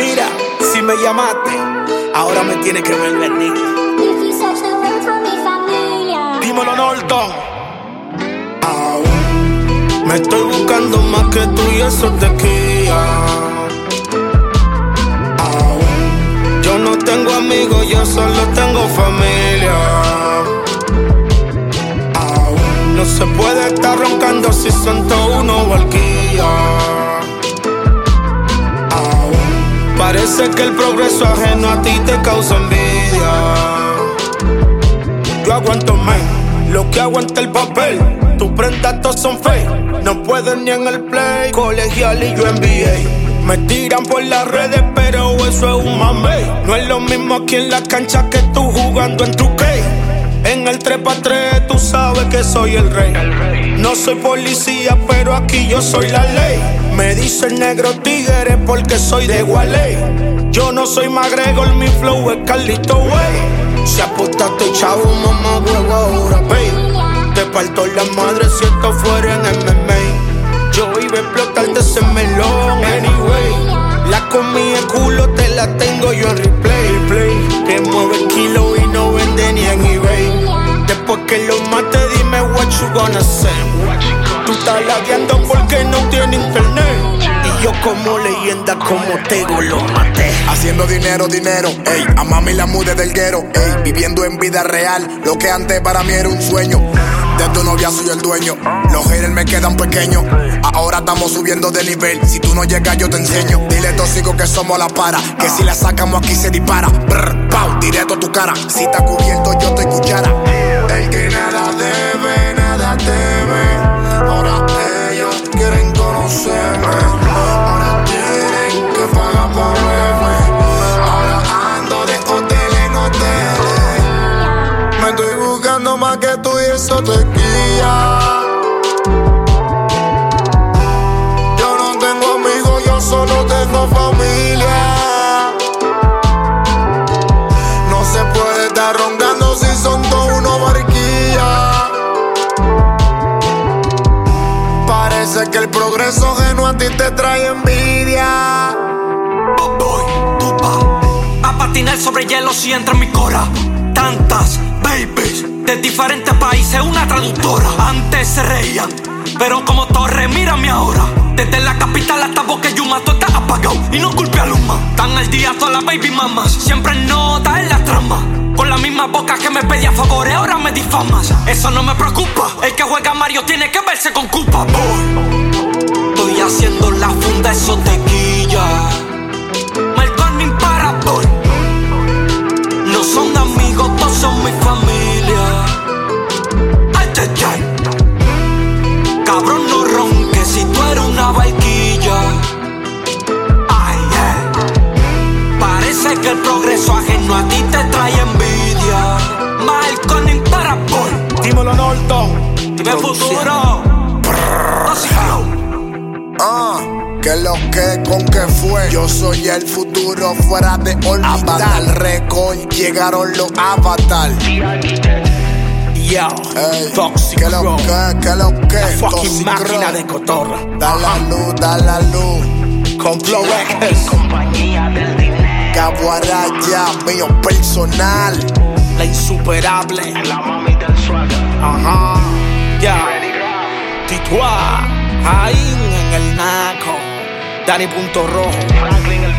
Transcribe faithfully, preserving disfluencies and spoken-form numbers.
Mira, si me llamaste, ahora me tienes que ver venir. Dímelo, Norton. Aún me estoy buscando más que tú y eso te quilla. Aún yo no tengo amigos, yo solo tengo familia. Aún no se puede estar roncando si son todos unos barquillas. Parece que el progreso ajeno a ti te causa envidia. Yo aguanto más lo que aguanta el papel. Tus prendas todos son fake, no pueden ni en el play. Colegial y yo en B A. Me tiran por las redes, pero eso es un mame. No es lo mismo aquí en la cancha que tú jugando en tu K. En el tres pa' tres tú sabes que soy el rey. No soy policía, pero aquí yo soy la ley. Me dicen negro tigre porque soy de Gualey. Yo no soy McGregor, mi flow es Carlito Way. Si apostaste chavo, mamá huevo ahora pay. Te parto la madre si esto fuera en M M A. Yo iba a explotarte ese melón anyway. La comida de culo te la tengo yo en replay, replay. Que mueve kilo y no vende ni en eBay. Después que lo mate dime what you gonna say. Tú estás lagueando porque no tiene internet. Y yo como leyenda, como Tego lo maté. Haciendo dinero, dinero, ey. A mami la mudé del guero, ey. Viviendo en vida real, lo que antes para mí era un sueño. De tu novia soy el dueño. Los haters me quedan pequeños. Ahora estamos subiendo de nivel. Si tú no llegas yo te enseño. Dile tóxico que somos la para. Que si la sacamos aquí se dispara. Brr, pau, directo a tu cara. Si está cubierto yo te cuchara. El que nada debe, nada teme. Ahora ellos quieren conocerme. Ahora tienen que pagar por verme. Ahora ando de hotel en hotel. Me estoy buscando más que tú y eso te guía. Yo no tengo amigos, yo solo tengo familia. No se puede estar roncando si son todos unos barquillas. Parece que el progreso ajeno a ti te trae envidia. Voy, tú vas a patinar sobre hielo si entra en mi cora. Tantas babies de diferentes países, una traductora. Antes se reían, pero como torre, mírame ahora. Desde la capital hasta Boqueyuma, todo está apagado y no culpe a Luma. Están al día todas las baby mamas, siempre en nota en la trama. Con la misma boca que me pedía favores, ahora me difamas. Eso no me preocupa, el que juega Mario tiene que verse con culpa. Voy, estoy haciendo la funda, eso te quilla. Marconi para boy. No son amigos, todos son mi familia. Ay, ay, ay. Cabrón, no ronques si tú eres una barquilla. Ay, ay. Parece que el progreso ajeno a ti te trae envidia. Marconi para boy. Dímelo, Norton. Dime futuro. Ah, que lo que con que fue. Yo soy el futuro fuera de orbital. Record, llegaron los avatar. Yo, Ey, Toxic que lo Crow. que, que lo que. La fucking Toxic máquina Crow. de cotorra. Da la luz, da la luz. Con Flow Records. Compañía del dinero. Caguaraya, mío personal. La insuperable. La mami del swagger. Ajá. Ya. Titua. Ahí en el naco. Dani Punto Rojo. Franklin el